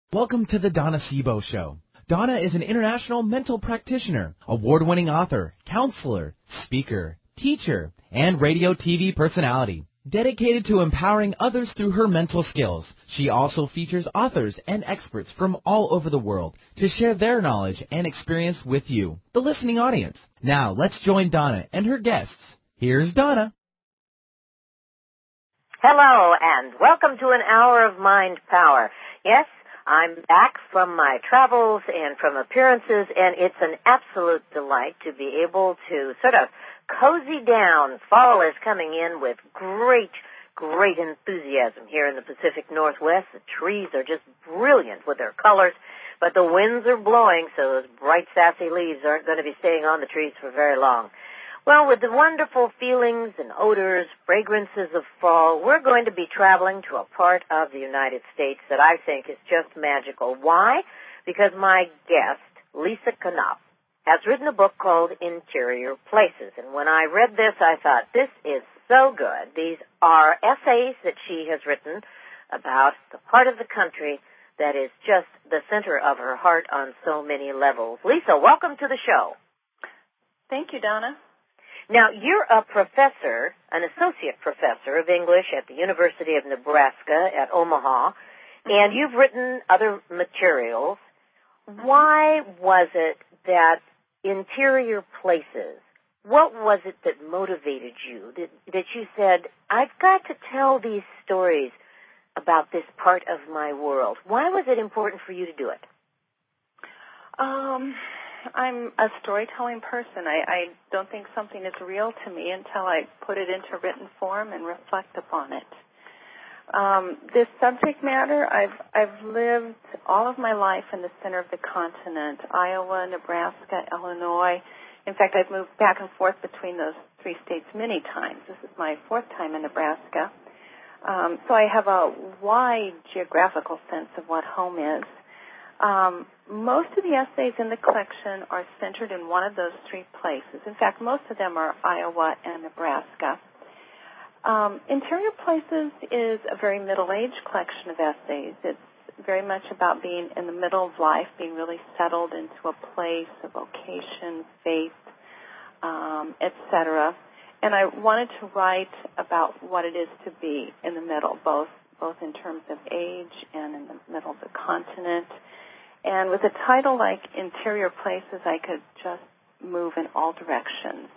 Welcome to the Donna Sebo Show. Donna is an international mental practitioner, award-winning author, counselor, speaker, teacher, and radio TV personality. Dedicated to empowering others through her mental skills, she also features authors and experts from all over the world to share their knowledge and experience with you, the listening audience. Now, let's join Donna and her guests. Here's Donna. Hello, and welcome to an hour of mind power. Yes, I'm back from my travels and from appearances, and it's an absolute delight to be able to sort of cozy down. Fall is coming in with great enthusiasm here in the Pacific Northwest. The trees are just brilliant with their colors, but the winds are blowing, so those bright, sassy leaves aren't going to be staying on the trees for very long. Well, with the wonderful feelings and odors, fragrances of fall, we're going to be traveling to a part of the United States that I think is just magical. Why? Because my guest, Lisa Knopf, has written a book called Interior Places. And when I read this, I thought, this is so good. These are essays that she has written about the part of the country that is just the center of her heart on so many levels. Lisa, welcome to the show. Thank you, Donna. Now, you're a professor, an associate professor of English at the University of Nebraska at Omaha, and you've written other materials. Why was it that Interior Places, what was it that motivated you, that you said, I've got to tell these stories about this part of my world? Why was it important for you to do it? I'm a storytelling person. I don't think something is real to me until I put it into written form and reflect upon it. This subject matter, I've lived all of my life in the center of the continent, Iowa, Nebraska, Illinois. In fact, I've moved back and forth between those three states many times. This is my fourth time in Nebraska. So I have a wide geographical sense of what home is. Most of the essays in the collection are centered in one of those three places. In fact, most of them are Iowa and Nebraska. Interior Places is a very middle-aged collection of essays. It's very much about being in the middle of life, being really settled into a place, a vocation, faith, etc. And I wanted to write about what it is to be in the middle, both in terms of age and in the middle of the continent. And with a title like Interior Places, I could just move in all directions.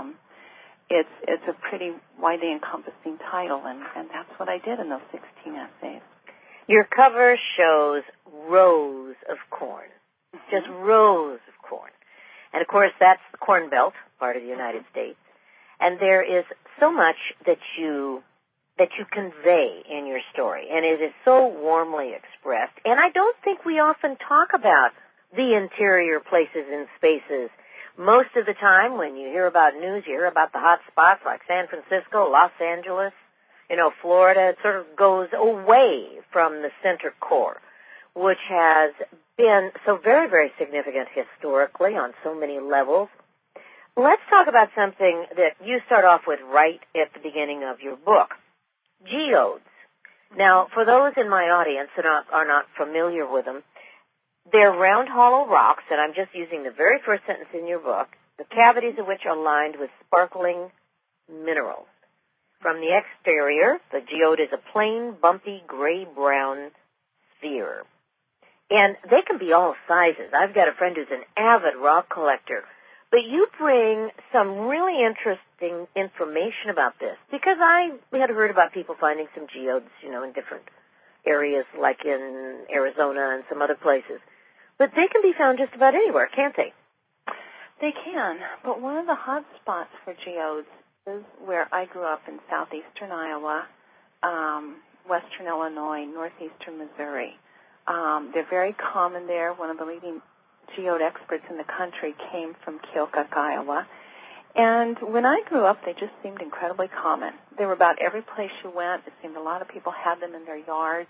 It's a pretty widely encompassing title, and that's what I did in those 16 essays. Your cover shows rows of corn, just rows of corn. And, of course, that's the Corn Belt, part of the United States. And there is so much that you convey in your story, and it is so warmly expressed. And I don't think we often talk about the interior places and spaces. Most of the time when you hear about news, you hear about the hot spots like San Francisco, Los Angeles, Florida. It sort of goes away from the center core, which has been so very, very significant historically on so many levels. Let's talk about something that you start off with right at the beginning of your book. Geodes. Now, for those in my audience that are not familiar with them, they're round, hollow rocks, and I'm just using the very first sentence in your book, the cavities of which are lined with sparkling minerals. From the exterior, the geode is a plain, bumpy, gray-brown sphere. And they can be all sizes. I've got a friend who's an avid rock collector. But you bring some really interesting information about this, because I had heard about people finding some geodes, in different areas like in Arizona and some other places. But they can be found just about anywhere, can't they? They can, but one of the hot spots for geodes is where I grew up in southeastern Iowa, western Illinois, northeastern Missouri. They're very common there. One of the leading geode experts in the country came from Keokuk, Iowa. And when I grew up, they just seemed incredibly common. They were about every place you went. It seemed a lot of people had them in their yards.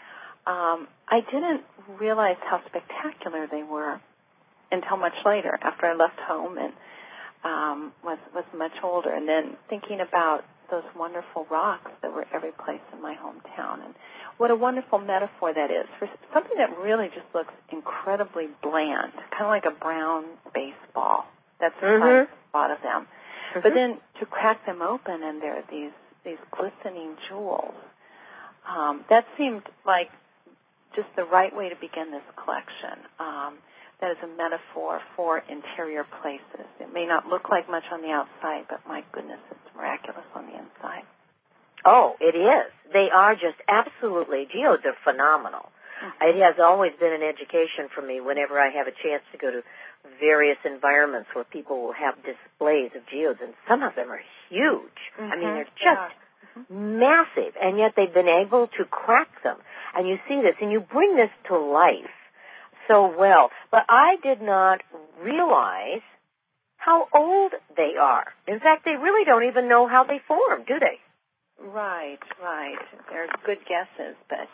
I didn't realize how spectacular they were until much later, after I left home and was much older. And then thinking about those wonderful rocks that were every place in my hometown. And what a wonderful metaphor that is for something that really just looks incredibly bland, kind of like a brown baseball. That's the size of a lot of them. Mm-hmm. But then to crack them open and there are these glistening jewels, that seemed like just the right way to begin this collection. That is a metaphor for interior places. It may not look like much on the outside, but my goodness, it's miraculous on the inside. Oh, it is. They are just absolutely, geodes are phenomenal. Mm-hmm. It has always been an education for me whenever I have a chance to go to various environments where people will have displays of geodes, and some of them are huge. Mm-hmm. I mean, they're just massive, and yet they've been able to crack them. And you see this, and you bring this to life so well. But I did not realize how old they are. In fact, they really don't even know how they formed, do they? Right. They're good guesses, but...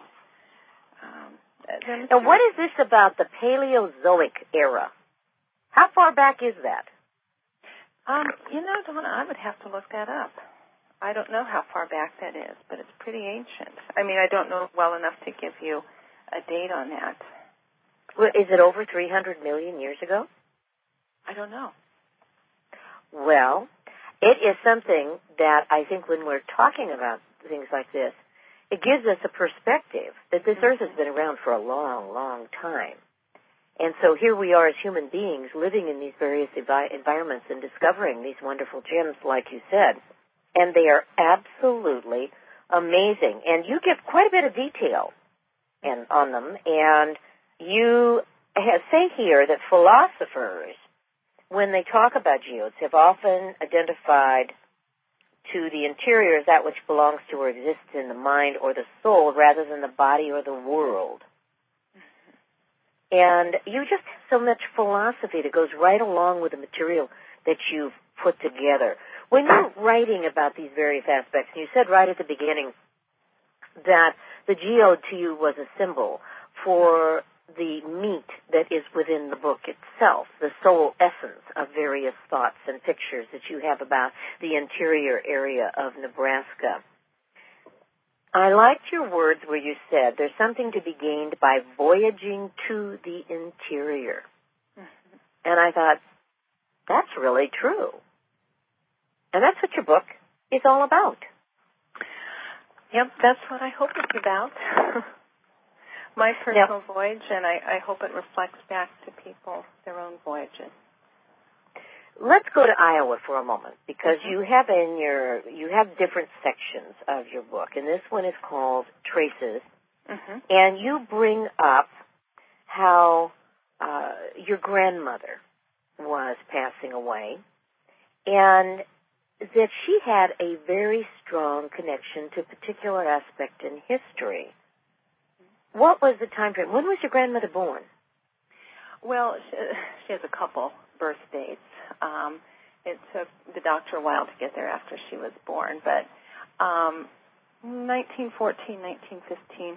now, what is this about the Paleozoic era? How far back is that? Donna, I would have to look that up. I don't know how far back that is, but it's pretty ancient. I mean, I don't know well enough to give you a date on that. Well, is it over 300 million years ago? I don't know. Well, it is something that I think when we're talking about things like this, it gives us a perspective that this Earth has been around for a long, long time. And so here we are as human beings living in these various environments and discovering these wonderful gems, like you said. And they are absolutely amazing. And you give quite a bit of detail on them. And you say here that philosophers, when they talk about geodes, have often identified to the interior as that which belongs to or exists in the mind or the soul rather than the body or the world. And you just have so much philosophy that goes right along with the material that you've put together. When you're writing about these various aspects, you said right at the beginning that the geode to you was a symbol for the meat that is within the book itself, the soul essence of various thoughts and pictures that you have about the interior area of Nebraska. I liked your words where you said there's something to be gained by voyaging to the interior. Mm-hmm. And I thought, that's really true. And that's what your book is all about. Yep, that's what I hope it's about. My personal voyage, and I hope it reflects back to people their own voyages. Let's go to Iowa for a moment, because you have different sections of your book, and this one is called Traces, and you bring up how your grandmother was passing away, and that she had a very strong connection to a particular aspect in history. What was the time frame? When was your grandmother born? Well, she has a couple birth dates. It took the doctor a while to get there after she was born, but 1914, 1915.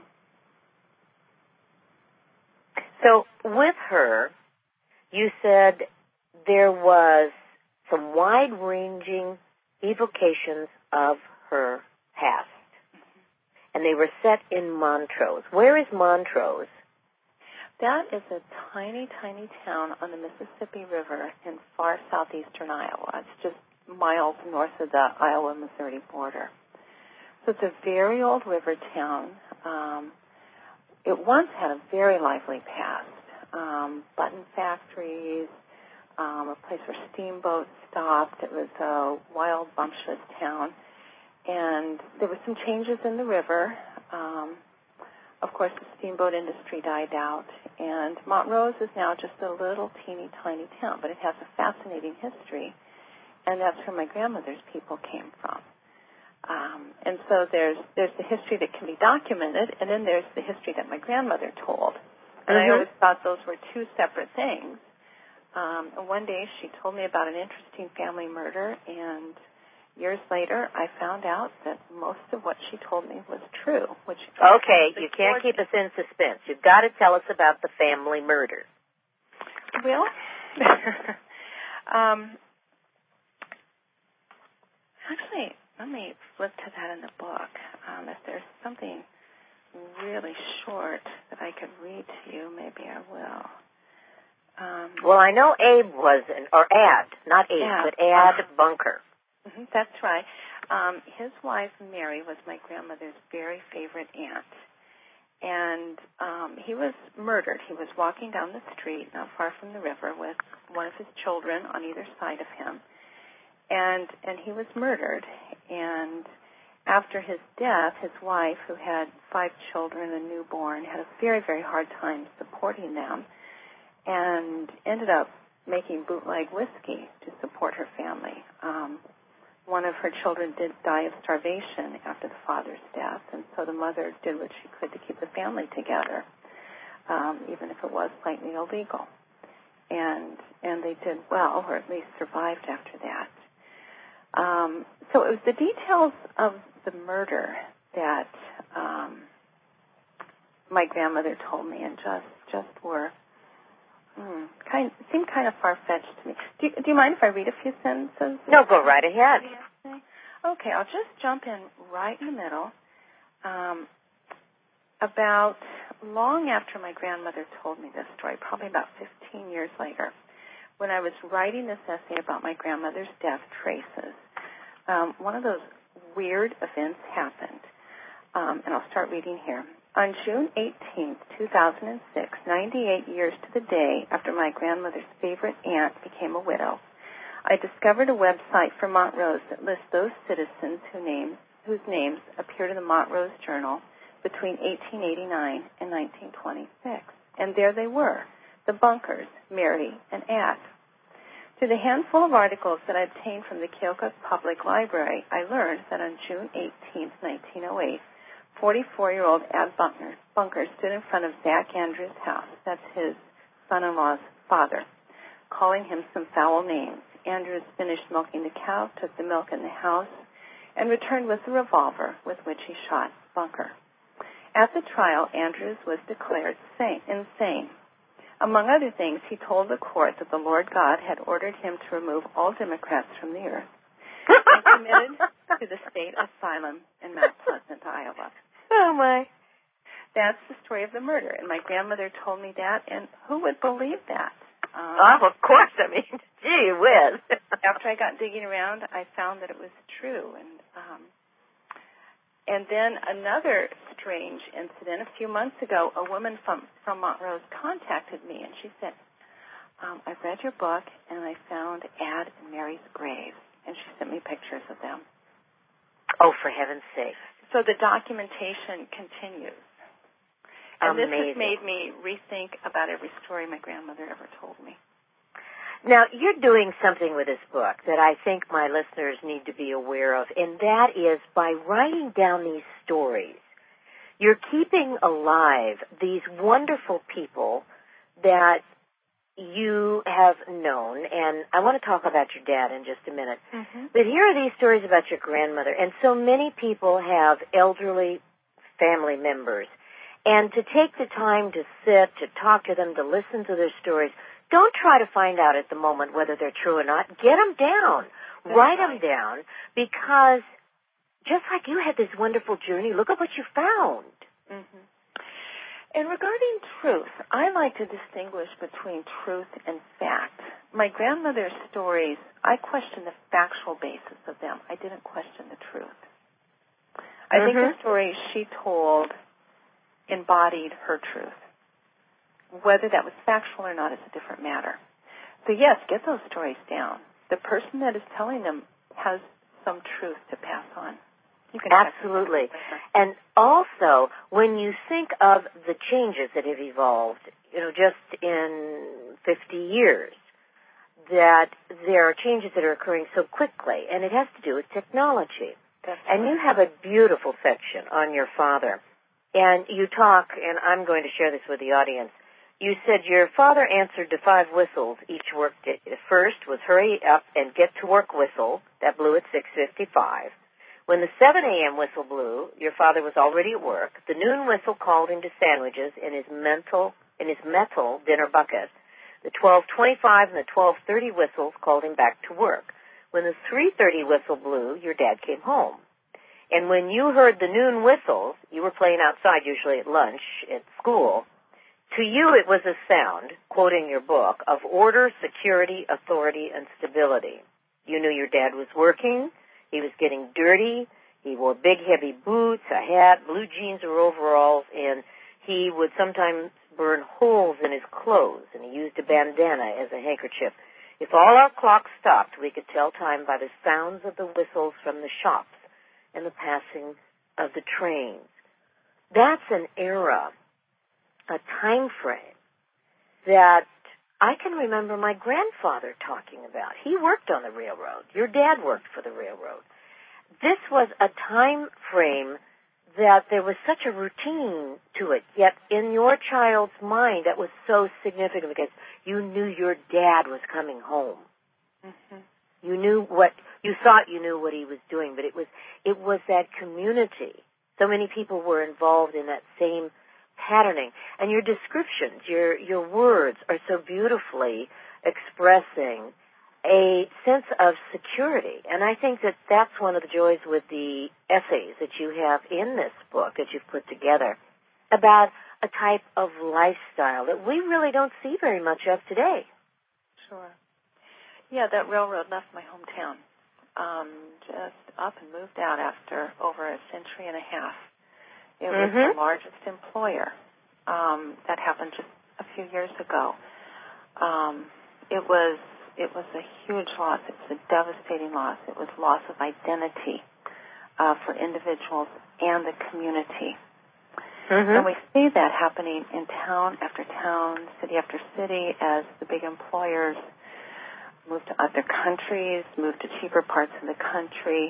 So with her, you said there was some wide-ranging evocations of her past. And they were set in Montrose. Where is Montrose? That is a tiny, tiny town on the Mississippi River in far southeastern Iowa. It's just miles north of the Iowa-Missouri border. So it's a very old river town. It once had a very lively past. Button factories, a place where steamboats stopped. It was a wild, bumptious town. And there were some changes in the river. Of course, the steamboat industry died out, and Montrose is now just a little teeny tiny town, but it has a fascinating history, and that's where my grandmother's people came from. And so there's the history that can be documented, and then there's the history that my grandmother told. And I always thought those were two separate things. And one day she told me about an interesting family murder, and years later, I found out that most of what she told me was true. Okay, you can't keep us in suspense. You've got to tell us about the family murder. Well, actually, let me flip to that in the book. If there's something really short that I could read to you, maybe I will. Well, I know Abe was, Ad, not Abe, but Ad Bunker. That's right. His wife, Mary, was my grandmother's very favorite aunt. And he was murdered. He was walking down the street not far from the river with one of his children on either side of him. And he was murdered. And after his death, his wife, who had 5 children and a newborn, had a very, very hard time supporting them and ended up making bootleg whiskey to support her family. One of her children did die of starvation after the father's death, and so the mother did what she could to keep the family together, even if it was slightly illegal. And they did well, or at least survived after that. So it was the details of the murder that my grandmother told me, and just were seemed kind of far-fetched to me. Do you mind if I read a few sentences? No, go right ahead. Okay, I'll just jump in right in the middle. About long after my grandmother told me this story, probably about 15 years later, when I was writing this essay about my grandmother's death traces, one of those weird events happened, and I'll start reading here. On June 18, 2006, 98 years to the day after my grandmother's favorite aunt became a widow, I discovered a website for Montrose that lists those citizens whose names appeared in the Montrose Journal between 1889 and 1926. And there they were, the Bunkers, Mary, and Ad. Through the handful of articles that I obtained from the Keokuk Public Library, I learned that on June 18, 1908, 44-year-old Ad Bunker stood in front of Zach Andrews' house, that's his son-in-law's father, calling him some foul names. Andrews finished milking the cow, took the milk in the house, and returned with a revolver with which he shot Bunker. At the trial, Andrews was declared insane. Among other things, he told the court that the Lord God had ordered him to remove all Democrats from the earth and committed to the state asylum in Mount Pleasant, Iowa. Oh, my. That's the story of the murder, and my grandmother told me that, and who would believe that? Of course. I mean, gee whiz. After I got digging around, I found that it was true. And then another strange incident. A few months ago, a woman from Montrose contacted me, and she said, I've read your book, and I found Ad and Mary's graves. And she sent me pictures of them. Oh, for heaven's sake. So the documentation continues. And Amazing. This has made me rethink about every story my grandmother ever told me. Now, you're doing something with this book that I think my listeners need to be aware of, and that is by writing down these stories, you're keeping alive these wonderful people that you have known, and I want to talk about your dad in just a minute. Mm-hmm. But here are these stories about your grandmother, and so many people have elderly family members, and to take the time to sit, to talk to them, to listen to their stories, don't try to find out at the moment whether they're true or not. Get them down. Write them down, because just like you had this wonderful journey, look at what you found. Mm-hmm. And regarding truth, I like to distinguish between truth and fact. My grandmother's stories, I question the factual basis of them. I didn't question the truth. I think the stories she told embodied her truth. Whether that was factual or not is a different matter. So yes, get those stories down. The person that is telling them has some truth to pass on. Absolutely. And also, when you think of the changes that have evolved, just in 50 years, that there are changes that are occurring so quickly, and it has to do with technology. And you have a beautiful section on your father. And you talk, and I'm going to share this with the audience. You said your father answered to 5 whistles each workday. The first was hurry up and get to work whistle. That blew at 6:55. When the 7 a.m. whistle blew, your father was already at work. The noon whistle called him to sandwiches in his metal dinner bucket. The 12:25 and the 12:30 whistles called him back to work. when the 3:30 whistle blew, your dad came home. And when you heard the noon whistles, you were playing outside, usually at lunch, at school. To you, it was a sound, quoting your book, of order, security, authority, and stability. You knew your dad was working. He was getting dirty. He wore big, heavy boots, a hat, blue jeans or overalls, and he would sometimes burn holes in his clothes, and he used a bandana as a handkerchief. If all our clocks stopped, we could tell time by the sounds of the whistles from the shops and the passing of the trains. That's an era, a time frame that I can remember my grandfather talking about. He worked on the railroad. Your dad worked for the railroad. This was a time frame that there was such a routine to it, yet in your child's mind that was so significant because you knew your dad was coming home. Mm-hmm. You thought you knew what he was doing, but it was that community. So many people were involved in that same patterning. And your descriptions, your words are so beautifully expressing a sense of security. And I think that that's one of the joys with the essays that you have in this book that you've put together about a type of lifestyle that we really don't see very much of today. Sure. Yeah, that railroad left my hometown just up and moved out after over a century and a half. It was the largest employer. That happened just a few years ago. It was a huge loss. It was a devastating loss. It was loss of identity for individuals and the community. And we see that happening in town after town, city after city, as the big employers move to other countries, move to cheaper parts of the country.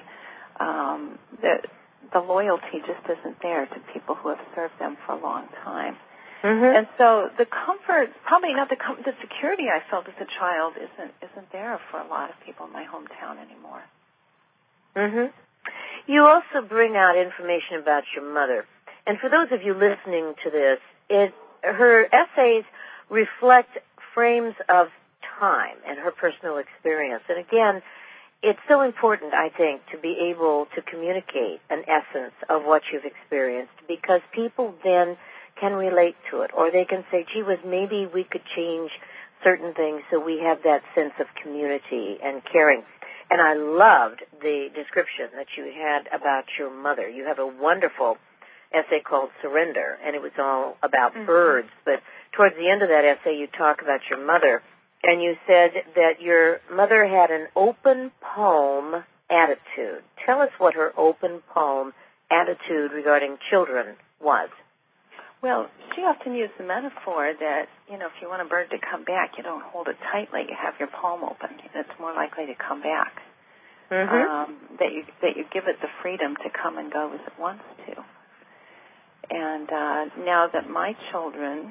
The loyalty just isn't there to people who have served them for a long time. And so the comfort, probably not the security I felt as a child isn't there for a lot of people in my hometown anymore. You also bring out information about your mother. And for those of you listening to this, her essays reflect frames of time and her personal experience. And again, it's so important, I think, to be able to communicate an essence of what you've experienced because people then can relate to it, or they can say, gee whiz, maybe we could change certain things so we have that sense of community and caring. And I loved the description that you had about your mother. You have a wonderful essay called Surrender, and it was all about birds. But towards the end of that essay, you talk about your mother, and you said that your mother had an open palm attitude. Tell us what her open palm attitude regarding children was. Well, she often used the metaphor that, if you want a bird to come back, you don't hold it tightly. You have your palm open. It's more likely to come back. That you give it the freedom to come and go as it wants to. And now that my children,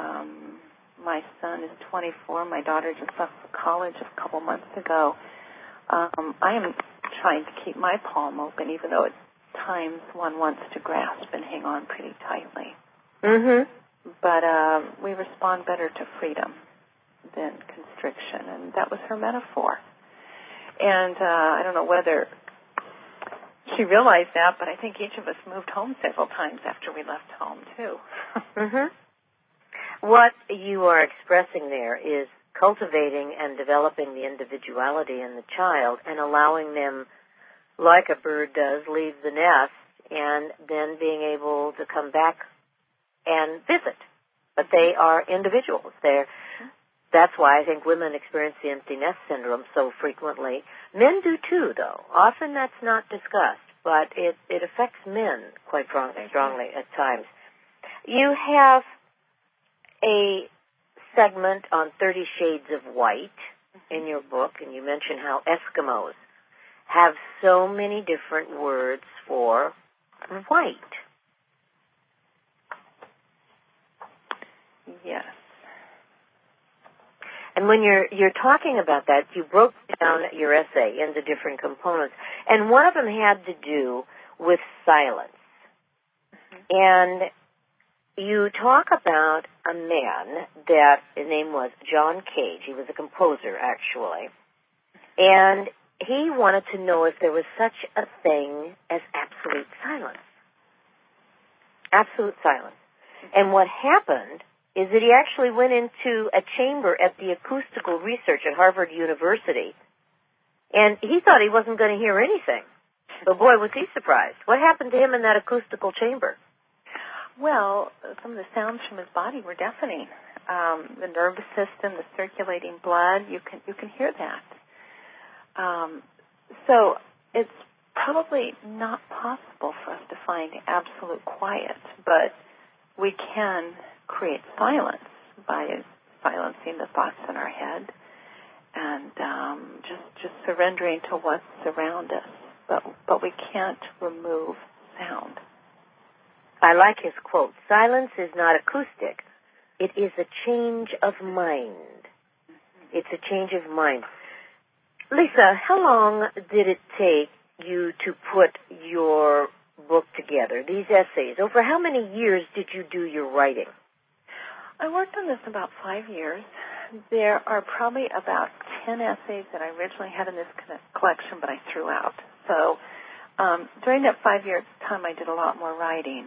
my son is 24, my daughter just left college a couple months ago, I am trying to keep my palm open, even though at times one wants to grasp and hang on pretty tightly. But we respond better to freedom than constriction, and that was her metaphor. And I don't know whether she realized that, but I think each of us moved home several times after we left home, too. What you are expressing there is cultivating and developing the individuality in the child and allowing them, like a bird does, leave the nest and then being able to come back and visit. But they are individuals. That's why I think women experience the empty nest syndrome so frequently. Men do too, though. Often that's not discussed, but it affects men quite strongly at times. You have a segment on 30 Shades of White in your book, and you mention how Eskimos have so many different words for white. Yes. And when you're talking about that, you broke down your essay into different components. And one of them had to do with silence. And you talk about a man that his name was John Cage. He was a composer, actually. And he wanted to know if there was such a thing as absolute silence. Absolute silence. And what happened is that he actually went into a chamber at the acoustical research at Harvard University, and he thought he wasn't going to hear anything. But boy, was he surprised. What happened to him in that acoustical chamber? Well, some of the sounds from his body were deafening. The nervous system, the circulating blood, you can hear that. So it's probably not possible for us to find absolute quiet, but we can create silence by silencing the thoughts in our head and just surrendering to what's around us. But we can't remove sound. I like his quote, "Silence is not acoustic. It is a change of mind." It's a change of mind. Lisa, how long did it take you to put your book together, these essays? Over how many years did you do your writing? I worked on this about 5 years. There are probably about 10 essays that I originally had in this collection, but I threw out. So during that 5-year time, I did a lot more writing.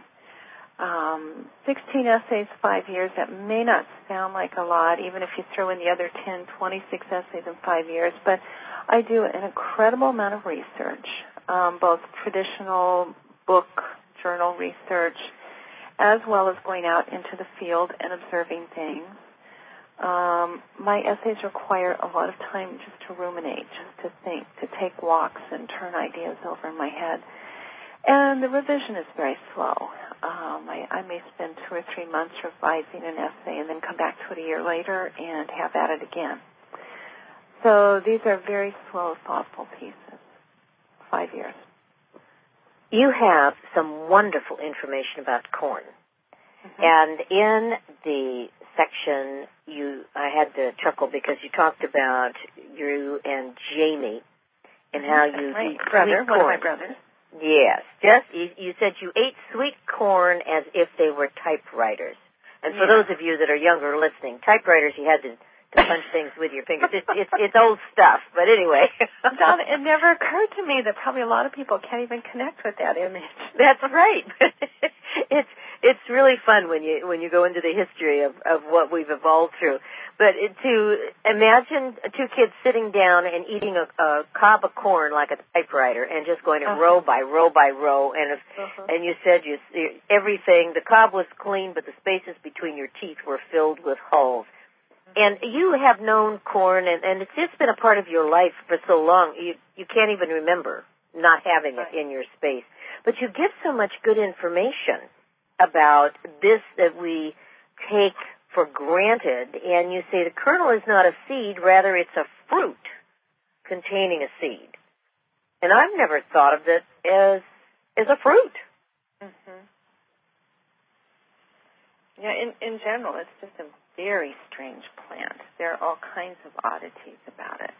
16 essays, 5 years, that may not sound like a lot, even if you throw in the other 10, 26 essays in 5 years, but I do an incredible amount of research, both traditional book, journal research, as well as going out into the field and observing things. My essays require a lot of time just to ruminate, just to think, to take walks and turn ideas over in my head. And the revision is very slow. I may spend 2 or 3 months revising an essay and then come back to it a year later and have at it again. So these are very slow, thoughtful pieces. 5 years. You have some wonderful information about corn. Mm-hmm. And in the section, I had to chuckle because you talked about you and Jamie and how you eat brother, sweet corn. One of my brothers. Yes. You said you ate sweet corn as if they were typewriters. And for those of you that are younger listening, typewriters, you had to punch things with your fingers. It's old stuff, but anyway. Don, it never occurred to me that probably a lot of people can't even connect with that image. That's right. It's really fun when you go into the history of what we've evolved through. But to imagine 2 kids sitting down and eating a cob of corn like a typewriter and just going row by row by row, and you said everything, the cob was clean, but the spaces between your teeth were filled with holes. And you have known corn, and it's just been a part of your life for so long, you can't even remember not having it in your space. But you give so much good information about this that we take for granted, and you say the kernel is not a seed, rather it's a fruit containing a seed. And I've never thought of it as a fruit. Mm-hmm. Yeah, in general, it's just a very strange plant. There are all kinds of oddities about it,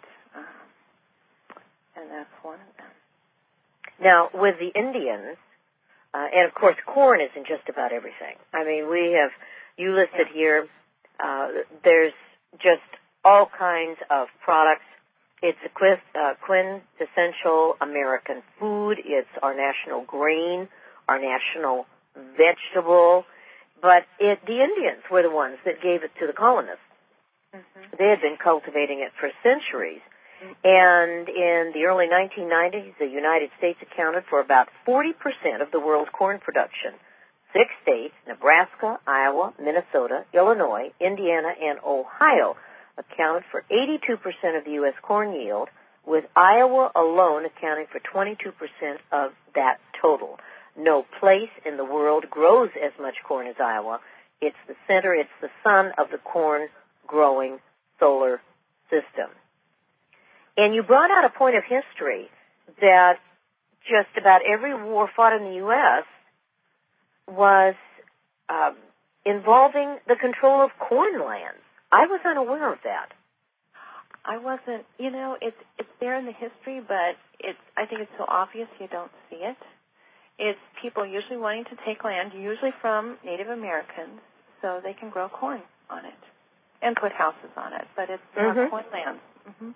and that's one of them. Now, with the Indians, and of course, corn isn't just about everything. I mean, you listed here, there's just all kinds of products. It's a quintessential American food. It's our national grain, our national vegetable. But the Indians were the ones that gave it to the colonists. Mm-hmm. They had been cultivating it for centuries. Mm-hmm. And in the early 1990s, the United States accounted for about 40% of the world's corn production. 6 states, Nebraska, Iowa, Minnesota, Illinois, Indiana, and Ohio, accounted for 82% of the U.S. corn yield, with Iowa alone accounting for 22% of that total. No place in the world grows as much corn as Iowa. It's the center, it's the sun of the corn-growing solar system. And you brought out a point of history that just about every war fought in the U.S. was involving the control of corn lands. I was unaware of that. I wasn't, it's there in the history, but I think it's so obvious you don't see it. It's people usually wanting to take land, usually from Native Americans, so they can grow corn on it and put houses on it. But it's corn lands. Mm-hmm.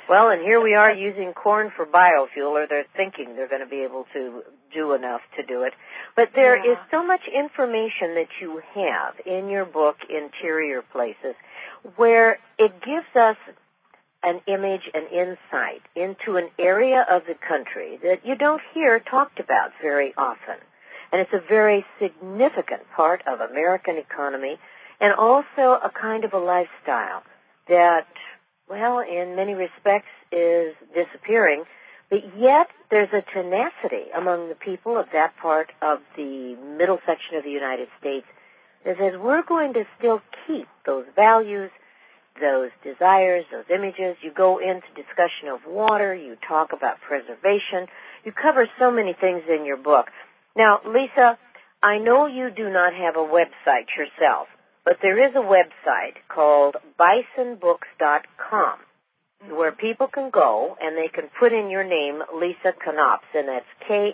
Well, and here we are using corn for biofuel, or they're thinking they're going to be able to do enough to do it. But there is so much information that you have in your book, Interior Places, where it gives us an image, an insight into an area of the country that you don't hear talked about very often. And it's a very significant part of American economy and also a kind of a lifestyle that, well, in many respects is disappearing, but yet there's a tenacity among the people of that part of the middle section of the United States that says we're going to still keep those values, those desires, those images. You go into discussion of water, you talk about preservation, you cover so many things in your book. Now, Lisa, I know you do not have a website yourself, but there is a website called bisonbooks.com where people can go and they can put in your name, Lisa Knopp, and that's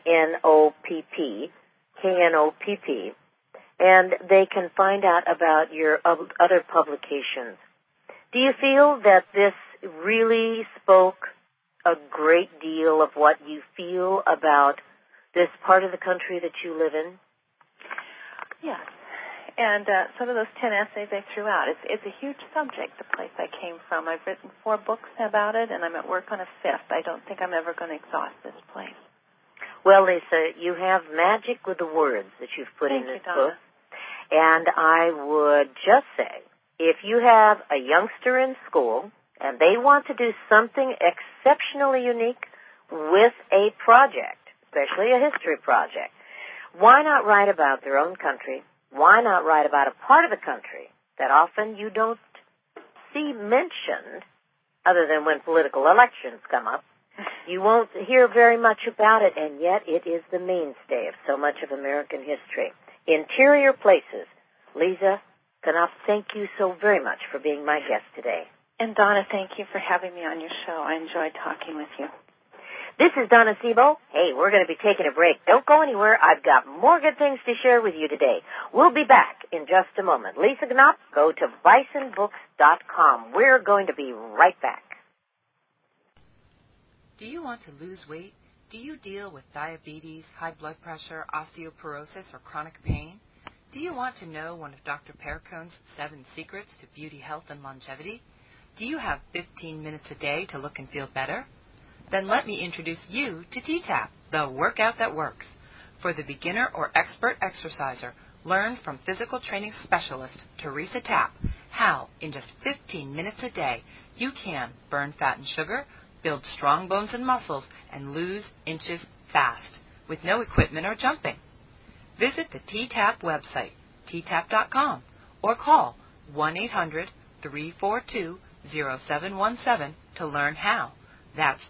Knopp, Knopp, and they can find out about your other publications. Do you feel that this really spoke a great deal of what you feel about this part of the country that you live in? Yes. And some of those 10 essays I threw out. It's a huge subject, the place I came from. I've written 4 books about it, and I'm at work on a 5th. I don't think I'm ever going to exhaust this place. Well, Lisa, you have magic with the words that you've put in this book. And I would just say, if you have a youngster in school and they want to do something exceptionally unique with a project, especially a history project, why not write about their own country? Why not write about a part of the country that often you don't see mentioned, other than when political elections come up? You won't hear very much about it, and yet it is the mainstay of so much of American history. Interior Places. Lisa Knopp, thank you so very much for being my guest today. And Donna, thank you for having me on your show. I enjoyed talking with you. This is Donna Sebo. Hey, we're going to be taking a break. Don't go anywhere. I've got more good things to share with you today. We'll be back in just a moment. Lisa Knopp, go to bisonbooks.com. We're going to be right back. Do you want to lose weight? Do you deal with diabetes, high blood pressure, osteoporosis, or chronic pain? Do you want to know one of Dr. Perricone's 7 secrets to beauty, health, and longevity? Do you have 15 minutes a day to look and feel better? Then let me introduce you to T-TAP, the workout that works. For the beginner or expert exerciser, learn from physical training specialist Teresa Tapp how, in just 15 minutes a day, you can burn fat and sugar, build strong bones and muscles, and lose inches fast with no equipment or jumping. Visit the T-TAP website, ttap.com, or call 1-800-342-0717 to learn how. That's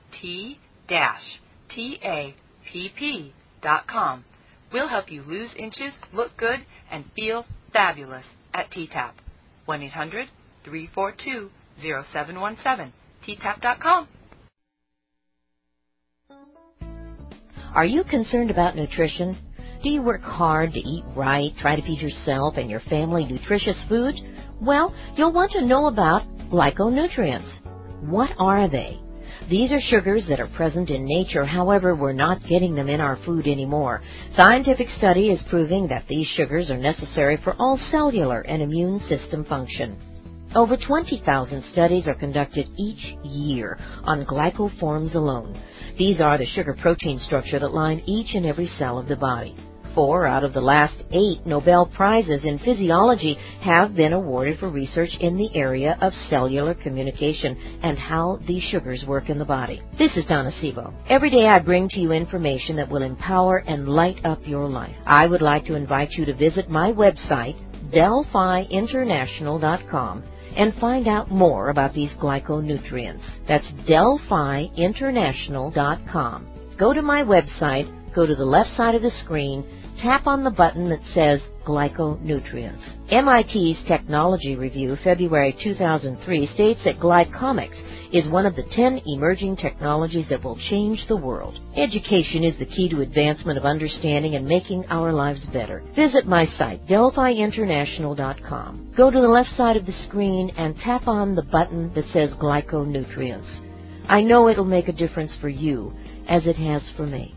T-TAPP.com. We'll help you lose inches, look good, and feel fabulous at T-TAP. 1-800-342-0717. ttap.com. Are you concerned about nutrition? Do you work hard to eat right, try to feed yourself and your family nutritious food? Well, you'll want to know about glyconutrients. What are they? These are sugars that are present in nature, however, we're not getting them in our food anymore. Scientific study is proving that these sugars are necessary for all cellular and immune system function. Over 20,000 studies are conducted each year on glycoforms alone. These are the sugar protein structure that line each and every cell of the body. 4 out of the last 8 Nobel Prizes in physiology have been awarded for research in the area of cellular communication and how these sugars work in the body. This is Donna Sebo. Every day I bring to you information that will empower and light up your life. I would like to invite you to visit my website, DelphiInternational.com, and find out more about these glyconutrients. That's DelphiInternational.com. Go to my website, go to the left side of the screen, tap on the button that says Glyconutrients. MIT's Technology Review, February 2003, states that glycomics is one of the 10 emerging technologies that will change the world. Education is the key to advancement of understanding and making our lives better. Visit my site, DelphiInternational.com. Go to the left side of the screen and tap on the button that says Glyconutrients. I know it'll make a difference for you, as it has for me.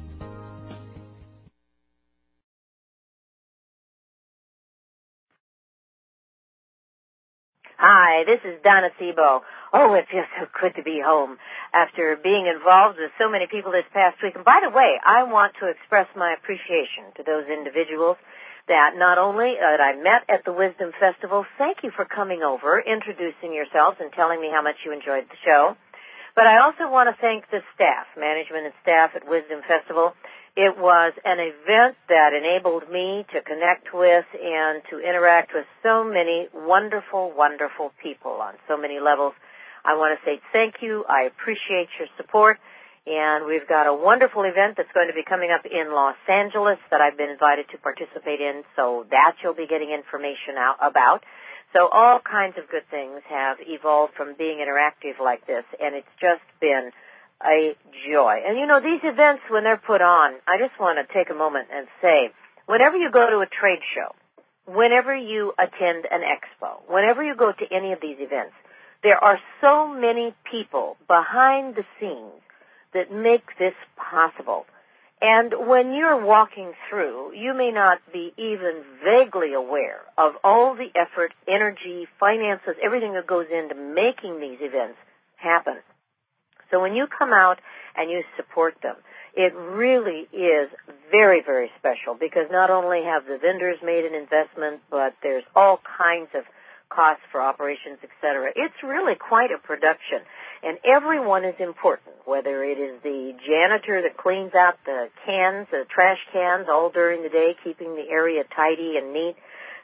Hi, this is Donna Sebo. Oh, it feels so good to be home after being involved with so many people this past week. And by the way, I want to express my appreciation to those individuals that not only that I met at the Wisdom Festival, thank you for coming over, introducing yourselves, and telling me how much you enjoyed the show. But I also want to thank the staff, management and staff at Wisdom Festival. It was an event that enabled me to connect with and to interact with so many wonderful, wonderful people on so many levels. I want to say thank you. I appreciate your support. And we've got a wonderful event that's going to be coming up in Los Angeles that I've been invited to participate in, so that you'll be getting information out about. So all kinds of good things have evolved from being interactive like this, and it's just been a joy. And you know, these events, when they're put on, I just want to take a moment and say, whenever you go to a trade show, whenever you attend an expo, whenever you go to any of these events, there are so many people behind the scenes that make this possible. And when you're walking through, you may not be even vaguely aware of all the effort, energy, finances, everything that goes into making these events happen. So when you come out and you support them, it really is very, very special, because not only have the vendors made an investment, but there's all kinds of costs for operations, etc. It's really quite a production, and everyone is important, whether it is the janitor that cleans out the cans, the trash cans all during the day, keeping the area tidy and neat,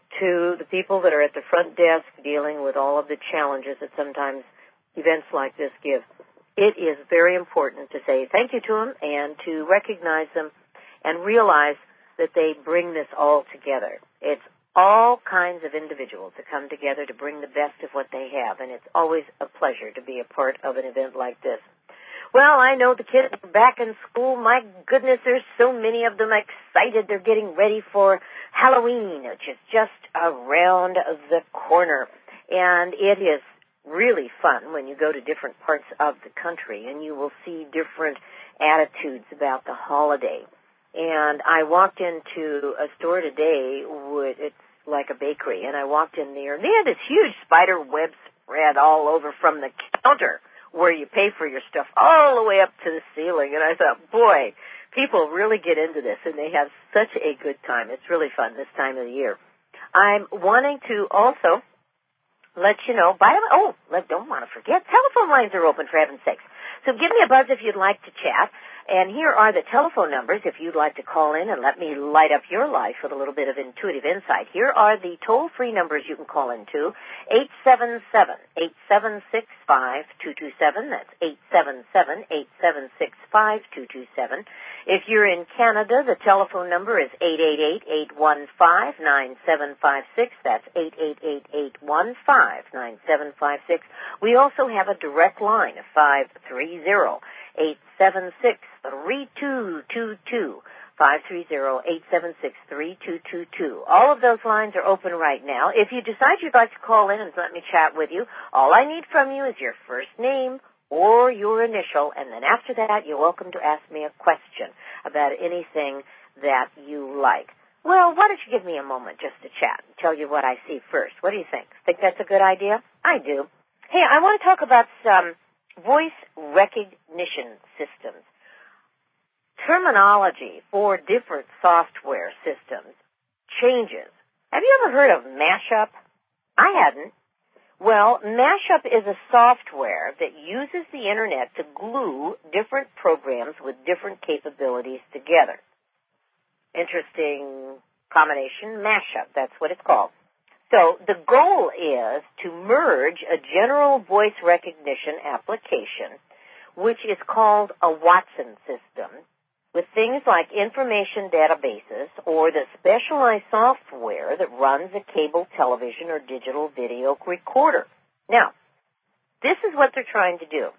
to the people that are at the front desk dealing with all of the challenges that sometimes events like this give. It is very important to say thank you to them and to recognize them and realize that they bring this all together. It's all kinds of individuals that come together to bring the best of what they have, and it's always a pleasure to be a part of an event like this. Well, I know the kids are back in school. My goodness, there's so many of them excited. They're getting ready for Halloween, which is just around the corner. And it is really fun when you go to different parts of the country, and you will see different attitudes about the holiday. And I walked into a store today, it's like a bakery, and I walked in there, and they had this huge spider web spread all over from the counter where you pay for your stuff all the way up to the ceiling. And I thought, boy, people really get into this, and they have such a good time. It's really fun this time of the year. I'm wanting to also let you know, don't want to forget, telephone lines are open, for heaven's sakes. So give me a buzz if you'd like to chat. And here are the telephone numbers if you'd like to call in and let me light up your life with a little bit of intuitive insight. Here are the toll-free numbers you can call into: 877-876-5227. That's 877-876-5227. If you're in Canada, the telephone number is 888-815-9756. That's 888-815-9756. We also have a direct line of 530-876-3222. 530-876-3222. All of those lines are open right now. If you decide you'd like to call in and let me chat with you, all I need from you is your first name or your initial, and then after that, you're welcome to ask me a question about anything that you like. Well, why don't you give me a moment just to chat and tell you what I see first? What do you think? Think that's a good idea? I do. Hey, I want to talk about some voice recognition systems. Terminology for different software systems changes. Have you ever heard of Mashup? I hadn't. Well, Mashup is a software that uses the Internet to glue different programs with different capabilities together. Interesting combination, Mashup, that's what it's called. So the goal is to merge a general voice recognition application, which is called a Watson system, with things like information databases or the specialized software that runs a cable television or digital video recorder. Now, this is what they're trying to do.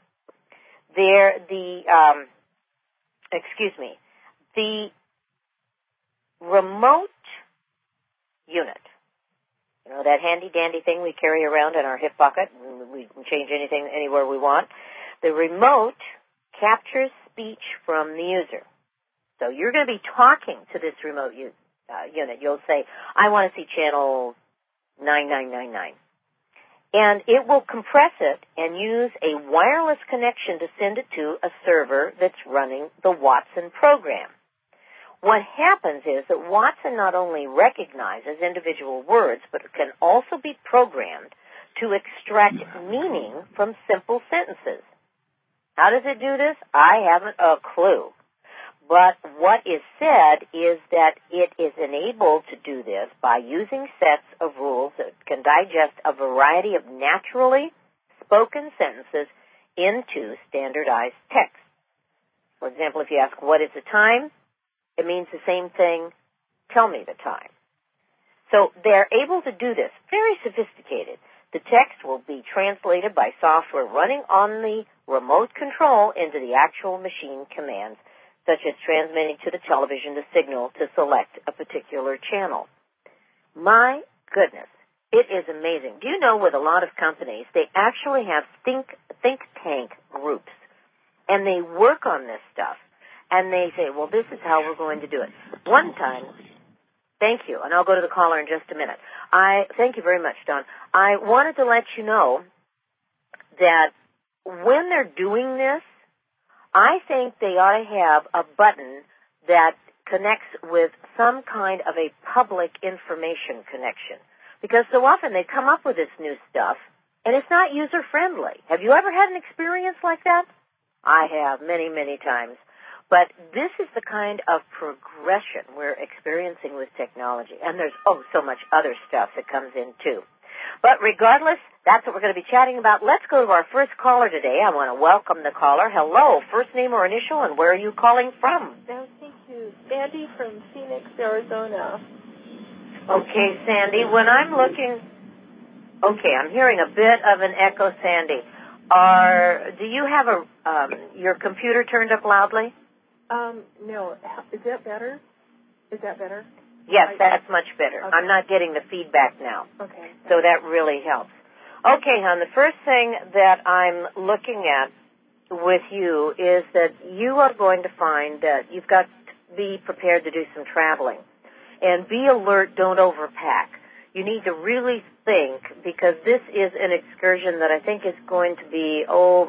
The remote unit, you know, that handy-dandy thing we carry around in our hip pocket, and we can change anything anywhere we want. The remote captures speech from the user. So you're going to be talking to this remote unit. You'll say, I want to see channel 9999. And it will compress it and use a wireless connection to send it to a server that's running the Watson program. What happens is that Watson not only recognizes individual words, but it can also be programmed to extract meaning from simple sentences. How does it do this? I haven't a clue. But what is said is that it is enabled to do this by using sets of rules that can digest a variety of naturally spoken sentences into standardized text. For example, if you ask, what is the time? It means the same thing, tell me the time. So they're able to do this, very sophisticated. The text will be translated by software running on the remote control into the actual machine commands, such as transmitting to the television the signal to select a particular channel. My goodness, it is amazing. Do you know with a lot of companies, they actually have think tank groups, and they work on this stuff, and they say, well, this is how we're going to do it. One time, thank you, and I'll go to the caller in just a minute. Thank you very much, Don. I wanted to let you know that when they're doing this, I think they ought to have a button that connects with some kind of a public information connection. Because so often they come up with this new stuff, and it's not user-friendly. Have you ever had an experience like that? I have, many, many times. But this is the kind of progression we're experiencing with technology. And there's, so much other stuff that comes in, too. But regardless, that's what we're going to be chatting about. Let's go to our first caller today. I want to welcome the caller. Hello, first name or initial, and where are you calling from? Thank you. Sandy from Phoenix, Arizona. Okay, Sandy, when I'm looking... Okay, I'm hearing a bit of an echo, Sandy. Do you have your computer turned up loudly? No. Is that better? Yes, that's much better. Okay. I'm not getting the feedback now. Okay. So that really helps. Okay, hon, the first thing that I'm looking at with you is that you are going to find that you've got to be prepared to do some traveling. And be alert, don't overpack. You need to really think, because this is an excursion that I think is going to be,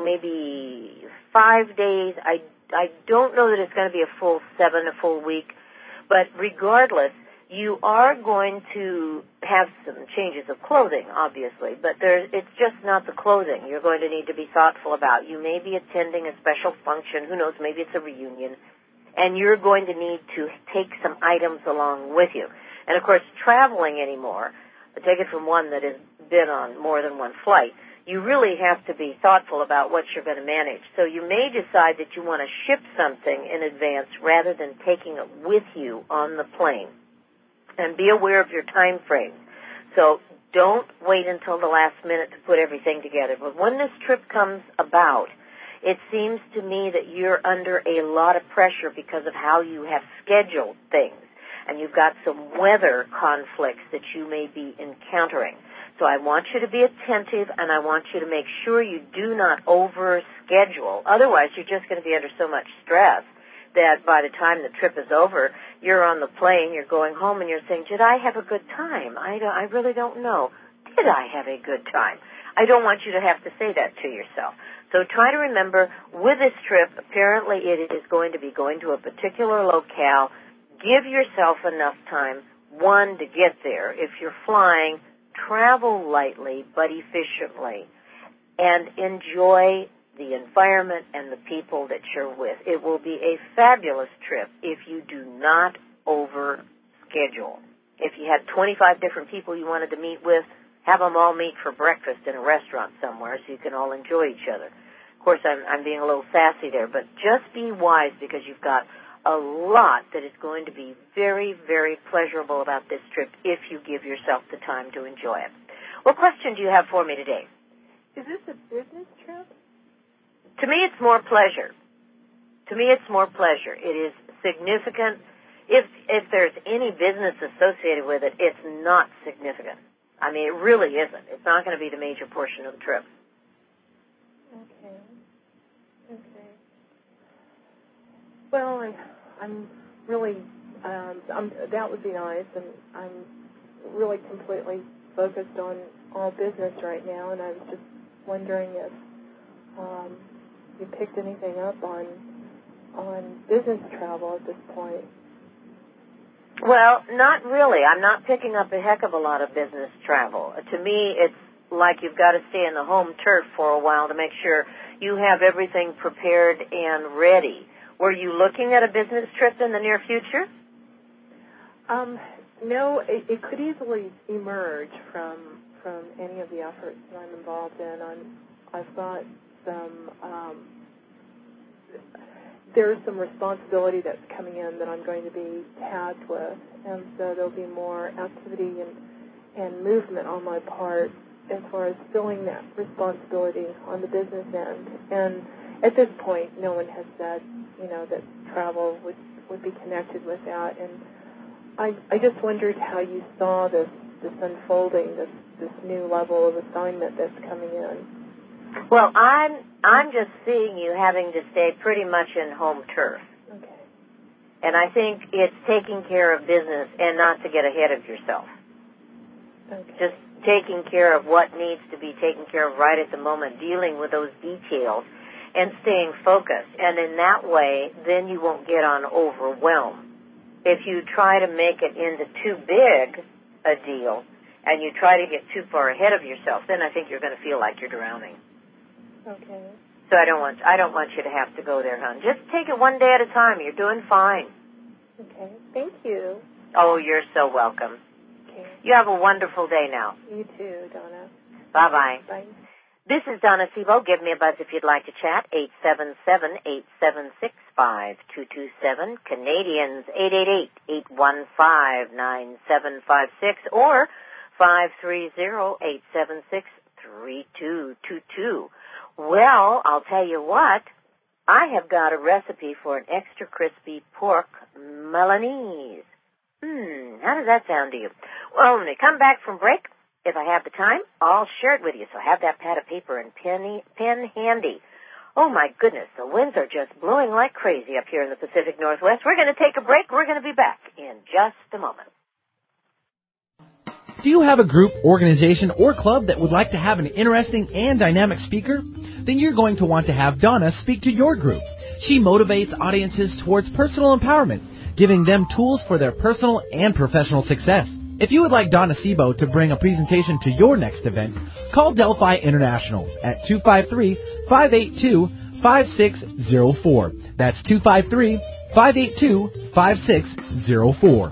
maybe 5 days. I don't know that it's going to be a full 7, a full week. But regardless, you are going to have some changes of clothing, obviously, but it's just not the clothing you're going to need to be thoughtful about. You may be attending a special function. Who knows, maybe it's a reunion. And you're going to need to take some items along with you. And, of course, traveling anymore, take it from one that has been on more than one flight, you really have to be thoughtful about what you're going to manage. So you may decide that you want to ship something in advance rather than taking it with you on the plane. And be aware of your time frame. So don't wait until the last minute to put everything together. But when this trip comes about, it seems to me that you're under a lot of pressure because of how you have scheduled things. And you've got some weather conflicts that you may be encountering. So I want you to be attentive, and I want you to make sure you do not overschedule. Otherwise, you're just going to be under so much stress that by the time the trip is over, you're on the plane, you're going home, and you're saying, did I have a good time? I really don't know. Did I have a good time? I don't want you to have to say that to yourself. So try to remember, with this trip, apparently it is going to be going to a particular locale. Give yourself enough time, one, to get there. If you're flying, travel lightly but efficiently, and enjoy the environment and the people that you're with. It will be a fabulous trip if you do not overschedule. If you had 25 different people you wanted to meet with, have them all meet for breakfast in a restaurant somewhere so you can all enjoy each other. Of course, I'm being a little sassy there, but just be wise, because you've got a lot that is going to be very, very pleasurable about this trip if you give yourself the time to enjoy it. What question do you have for me today? Is this a business trip? To me, it's more pleasure. It is significant. If there's any business associated with it, it's not significant. I mean, it really isn't. It's not going to be the major portion of the trip. Okay. Well, I'm really, that would be nice, and I'm really completely focused on all business right now, and I was just wondering if you picked anything up on business travel at this point. Well, not really. I'm not picking up a heck of a lot of business travel. To me, it's like you've got to stay in the home turf for a while to make sure you have everything prepared and ready. Were you looking at a business trip in the near future? No, it could easily emerge from any of the efforts that I'm involved in. I've got there's some responsibility that's coming in that I'm going to be tagged with, and so there'll be more activity and movement on my part as far as filling that responsibility on the business end. And at this point, no one has said, that travel would be connected with that. And I just wondered how you saw this unfolding, this new level of assignment that's coming in. Well, I'm just seeing you having to stay pretty much in home turf. Okay. And I think it's taking care of business and not to get ahead of yourself. Okay. Just taking care of what needs to be taken care of right at the moment, dealing with those details and staying focused. And in that way, then you won't get on overwhelm. If you try to make it into too big a deal and you try to get too far ahead of yourself, then I think you're going to feel like you're drowning. Okay. So I don't want you to have to go there, hon. Just take it one day at a time. You're doing fine. Okay. Thank you. Oh, you're so welcome. Okay. You have a wonderful day now. You too, Donna. Bye-bye. Bye. This is Donna Sebo. Give me a buzz if you'd like to chat. 877-876-5227. Canadians, 888-815-9756 or 530-876-3222. Well, I'll tell you what. I have got a recipe for an extra crispy pork Milanese. How does that sound to you? Well, when we come back from break, if I have the time, I'll share it with you. So have that pad of paper and pen handy. Oh, my goodness, the winds are just blowing like crazy up here in the Pacific Northwest. We're going to take a break. We're going to be back in just a moment. Do you have a group, organization, or club that would like to have an interesting and dynamic speaker? Then you're going to want to have Donna speak to your group. She motivates audiences towards personal empowerment, giving them tools for their personal and professional success. If you would like Donna Sebo to bring a presentation to your next event, call Delphi International at 253-582-5604. That's 253-582-5604.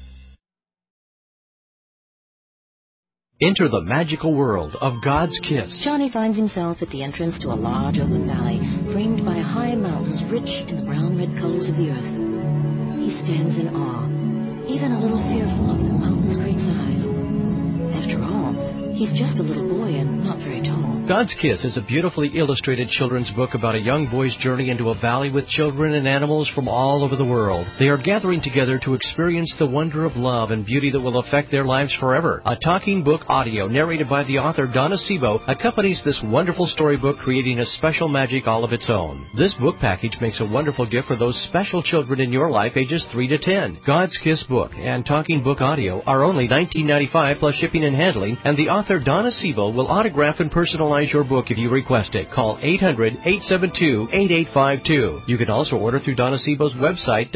Enter the magical world of God's Kiss. Johnny finds himself at the entrance to a large open valley, framed by high mountains rich in the brown red colors of the earth. He stands in awe, even a little fearful of the mountain's great size. After all, he's just a little boy and not very tall. God's Kiss is a beautifully illustrated children's book about a young boy's journey into a valley with children and animals from all over the world. They are gathering together to experience the wonder of love and beauty that will affect their lives forever. A talking book audio narrated by the author Donna Sebo accompanies this wonderful storybook, creating a special magic all of its own. This book package makes a wonderful gift for those special children in your life ages 3 to 10. God's Kiss book and talking book audio are only $19.95 plus shipping and handling, and the author Donna Sebo will autograph and personalize your book if you request it. Call 800-872-8852. You can also order through Donna Sebo's website,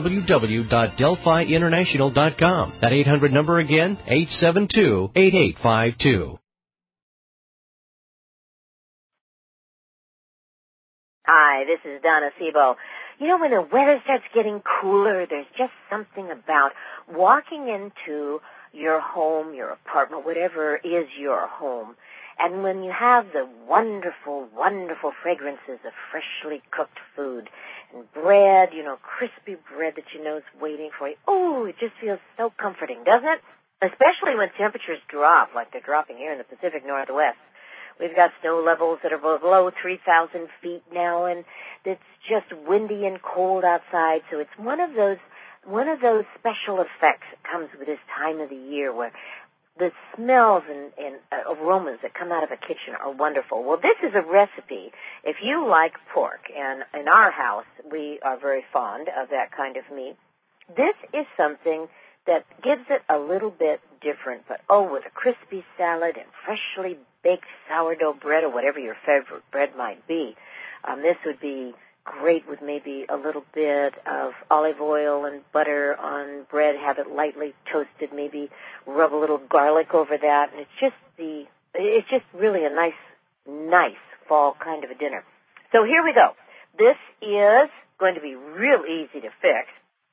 www.delphiinternational.com. That 800 number again, 872-8852. Hi, this is Donna Sebo. You know, when the weather starts getting cooler, there's just something about walking into your home, your apartment, whatever is your home, and when you have the wonderful, wonderful fragrances of freshly cooked food and bread, crispy bread that you know is waiting for you. Oh, it just feels so comforting, doesn't it? Especially when temperatures drop, like they're dropping here in the Pacific Northwest. We've got snow levels that are below 3,000 feet now, and it's just windy and cold outside. So it's one of those special effects that comes with this time of the year where the smells and aromas that come out of a kitchen are wonderful. Well, this is a recipe. If you like pork, and in our house we are very fond of that kind of meat, this is something that gives it a little bit different. But, with a crispy salad and freshly baked sourdough bread or whatever your favorite bread might be, this would be great with maybe a little bit of olive oil and butter on bread, have it lightly toasted, maybe rub a little garlic over that, and it's just really a nice fall kind of a dinner. So here we go. This is going to be real easy to fix.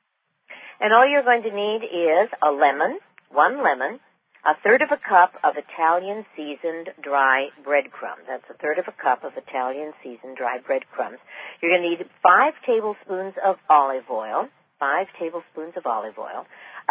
And all you're going to need is a lemon, 1 lemon, 1/3 cup of Italian seasoned dry breadcrumbs. That's 1/3 cup of Italian seasoned dry breadcrumbs. You're going to need 5 tablespoons of olive oil, 5 tablespoons of olive oil,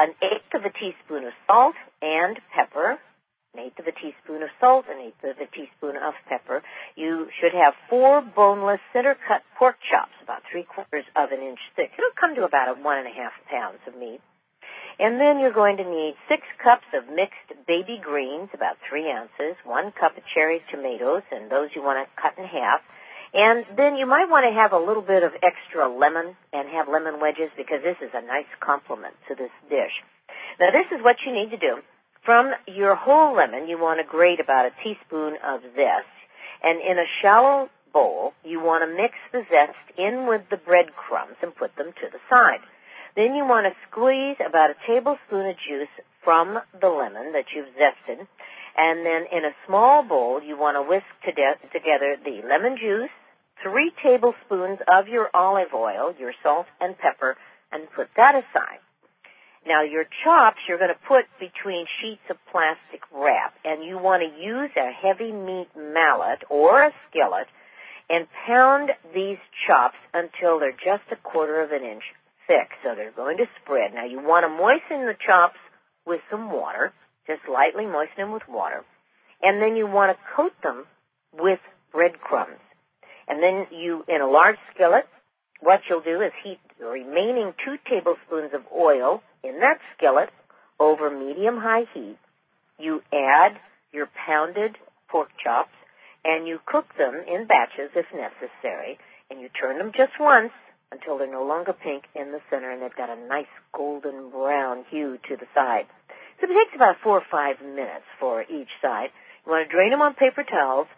1/8 teaspoon of salt and pepper, 1/8 teaspoon of salt, 1/8 teaspoon of pepper. You should have 4 boneless center-cut pork chops, about 3/4 of an inch thick. It'll come to about 1.5 pounds of meat. And then you're going to need 6 cups of mixed baby greens, about 3 ounces, 1 cup of cherry tomatoes, and those you want to cut in half. And then you might want to have a little bit of extra lemon and have lemon wedges, because this is a nice complement to this dish. Now, this is what you need to do. From your whole lemon, you want to grate about a teaspoon of zest. And in a shallow bowl, you want to mix the zest in with the breadcrumbs and put them to the side. Then you want to squeeze about a tablespoon of juice from the lemon that you've zested. And then in a small bowl, you want to whisk together the lemon juice, 3 tablespoons of your olive oil, your salt and pepper, and put that aside. Now, your chops you're going to put between sheets of plastic wrap, and you want to use a heavy meat mallet or a skillet and pound these chops until they're just 1/4 of an inch thick, so they're going to spread. Now, you want to moisten the chops with some water, just lightly moisten them with water, and then you want to coat them with breadcrumbs. And then in a large skillet, what you'll do is heat the remaining 2 tablespoons of oil in that skillet over medium-high heat. You add your pounded pork chops, and you cook them in batches if necessary, and you turn them just once until they're no longer pink in the center, and they've got a nice golden brown hue to the side. So it takes about 4 or 5 minutes for each side. You want to drain them on paper towels,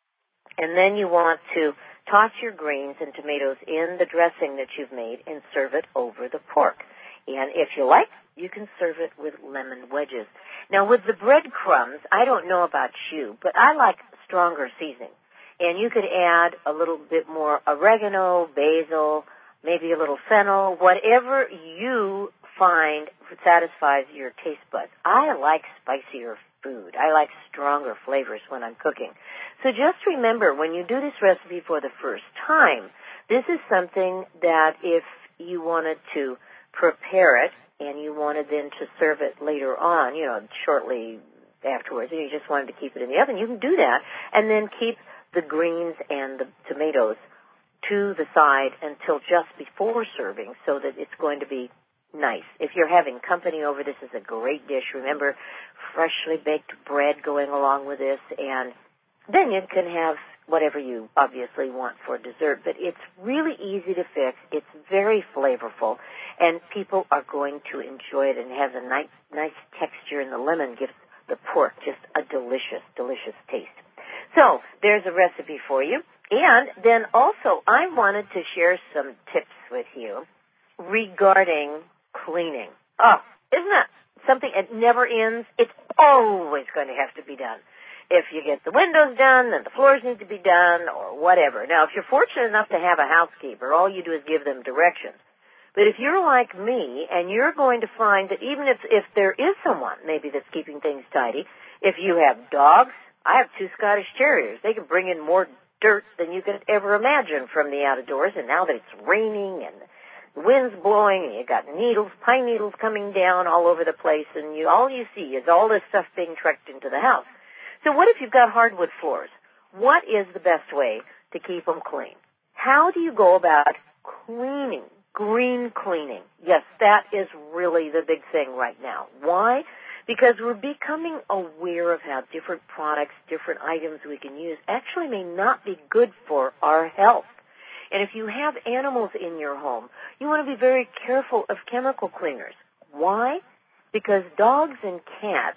and then you want to toss your greens and tomatoes in the dressing that you've made and serve it over the pork. And if you like, you can serve it with lemon wedges. Now, with the breadcrumbs, I don't know about you, but I like stronger seasoning. And you could add a little bit more oregano, basil, maybe a little fennel, whatever you find satisfies your taste buds. I like spicier food. I like stronger flavors when I'm cooking. So just remember, when you do this recipe for the first time, this is something that if you wanted to prepare it and you wanted then to serve it later on, shortly afterwards, and you just wanted to keep it in the oven, you can do that, and then keep the greens and the tomatoes to the side until just before serving, so that it's going to be nice. If you're having company over, this is a great dish. Remember, freshly baked bread going along with this, and then you can have whatever you obviously want for dessert. But it's really easy to fix. It's very flavorful, and people are going to enjoy it, and it has a nice texture, and the lemon gives the pork just a delicious, delicious taste. So there's a recipe for you. And then also I wanted to share some tips with you regarding cleaning. Oh, isn't that something? It never ends. It's always going to have to be done. If you get the windows done, then the floors need to be done, or whatever. Now, if you're fortunate enough to have a housekeeper, all you do is give them directions. But if you're like me, and you're going to find that even if there is someone maybe that's keeping things tidy, if you have dogs, I have 2 Scottish Terriers. They can bring in more dirt than you could ever imagine from the outdoors, and now that it's raining and the wind's blowing and you got pine needles coming down all over the place, and all you see is all this stuff being trekked into the house. So what if you've got hardwood floors? What is the best way to keep them clean? How do you go about cleaning, green cleaning? Yes, that is really the big thing right now. Why? because we're becoming aware of how different products, different items we can use actually may not be good for our health. And if you have animals in your home, you want to be very careful of chemical cleaners. Why? Because dogs and cats,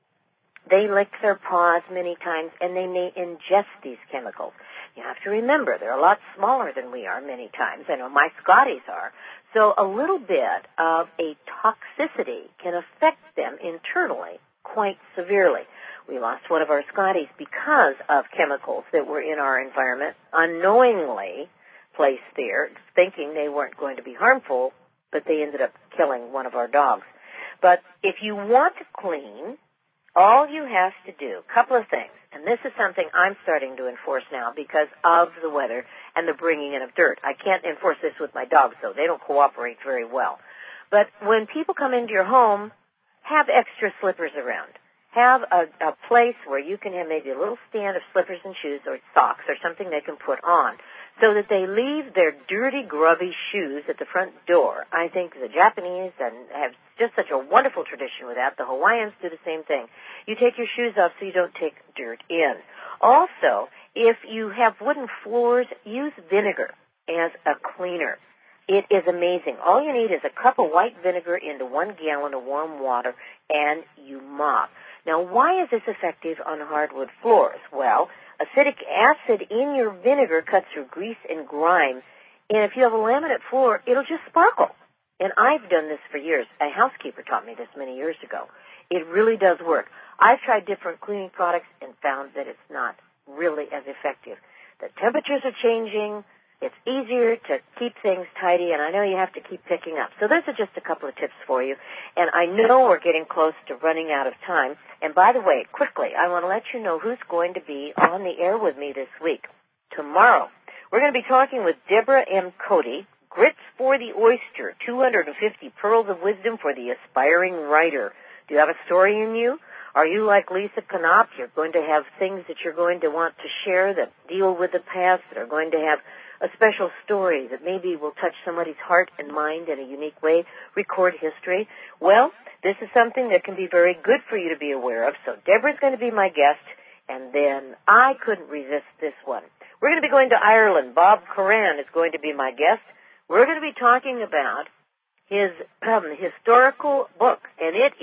they lick their paws many times, and they may ingest these chemicals. You have to remember, they're a lot smaller than we are many times. I know my Scotties are. So a little bit of a toxicity can affect them internally quite severely. We lost one of our Scotties because of chemicals that were in our environment, unknowingly placed there, thinking they weren't going to be harmful, but they ended up killing one of our dogs. But if you want to clean, all you have to do, a couple of things, and this is something I'm starting to enforce now because of the weather and the bringing in of dirt. I can't enforce this with my dogs, though. They don't cooperate very well. But when people come into your home, have extra slippers around. Have a place where you can have maybe a little stand of slippers and shoes or socks or something they can put on so that they leave their dirty, grubby shoes at the front door. I think the Japanese have just such a wonderful tradition with that. The Hawaiians do the same thing. You take your shoes off so you don't take dirt in. Also, if you have wooden floors, use vinegar as a cleaner. It is amazing. All you need is a cup of white vinegar into 1 gallon of warm water, and you mop. Now, why is this effective on hardwood floors? Well, acidic acid in your vinegar cuts through grease and grime, and if you have a laminate floor, it'll just sparkle. And I've done this for years. A housekeeper taught me this many years ago. It really does work. I've tried different cleaning products and found that it's not really as effective. The temperatures are changing. It's easier to keep things tidy, and I know you have to keep picking up. So those are just a couple of tips for you. And I know we're getting close to running out of time. And by the way, quickly, I want to let you know who's going to be on the air with me this week. Tomorrow, we're going to be talking with Deborah M. Cody, Grits for the Oyster, 250 Pearls of Wisdom for the Aspiring Writer. Do you have a story in you? Are you like Lisa Knopp? You're going to have things that you're going to want to share that deal with the past, that are going to have a special story that maybe will touch somebody's heart and mind in a unique way, record history. Well, this is something that can be very good for you to be aware of. So Deborah's going to be my guest, and then I couldn't resist this one. We're going to be going to Ireland. Bob Coran is going to be my guest. We're going to be talking about his historical book, and it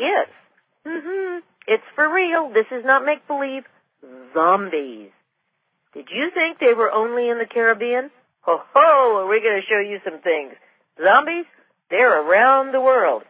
is, it's for real. This is not make-believe. Zombies. Did you think they were only in the Caribbean? Ho ho, we're going to show you some things. Zombies, they're around the world.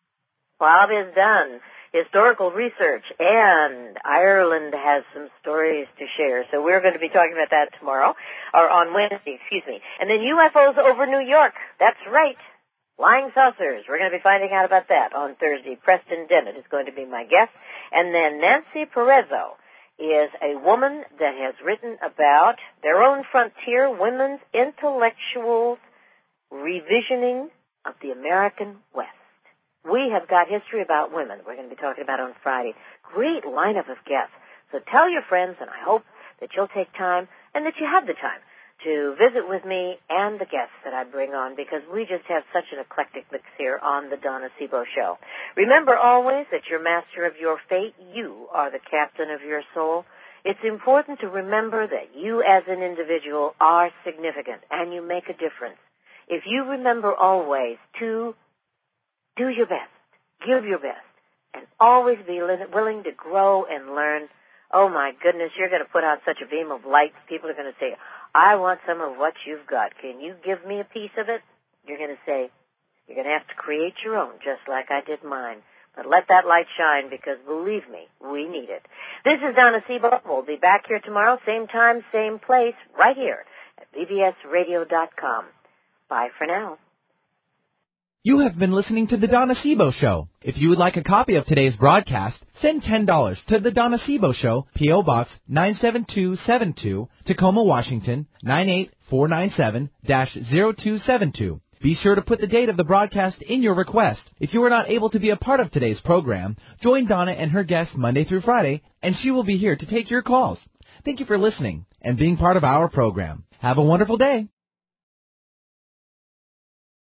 Bob has done historical research, and Ireland has some stories to share. So we're going to be talking about that tomorrow, or on Wednesday, And then UFOs over New York. That's right. Flying saucers. We're going to be finding out about that on Thursday. Preston Dennett is going to be my guest. And then Nancy Perezzo is a woman that has written about their own frontier, women's intellectual revisioning of the American West. We have got history about women we're going to be talking about on Friday. Great lineup of guests. So tell your friends, and I hope that you'll take time and that you have the time to visit with me and the guests that I bring on, because we just have such an eclectic mix here on the Donna Sebo Show. Remember always that you're master of your fate. You are the captain of your soul. It's important to remember that you as an individual are significant and you make a difference. If you remember always to do your best, give your best, and always be willing to grow and learn, oh my goodness, you're going to put out such a beam of light. People are going to say, I want some of what you've got. Can you give me a piece of it? You're going to say, you're going to have to create your own, just like I did mine. But let that light shine, because believe me, we need it. This is Donna Sebo. We'll be back here tomorrow, same time, same place, right here at bbsradio.com. Bye for now. You have been listening to The Donna Sebo Show. If you would like a copy of today's broadcast, send $10 to The Donna Sebo Show, P.O. Box 97272, Tacoma, Washington, 98497-0272. Be sure to put the date of the broadcast in your request. If you are not able to be a part of today's program, join Donna and her guests Monday through Friday, and she will be here to take your calls. Thank you for listening and being part of our program. Have a wonderful day.